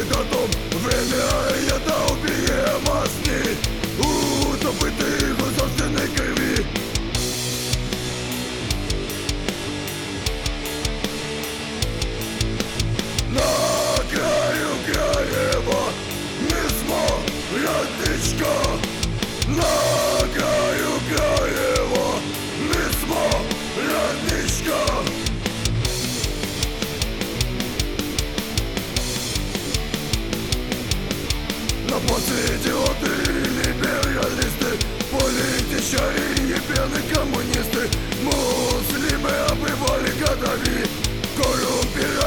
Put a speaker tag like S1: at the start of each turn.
S1: о том, время это убиемо сны, утопитых у собственной крови. На краю краева не смолятичка, на краю краева не смолятичка. На поце идиоты, либералисты, политичари и пьяные коммунисты, муслимы обывали годами, коррумпированные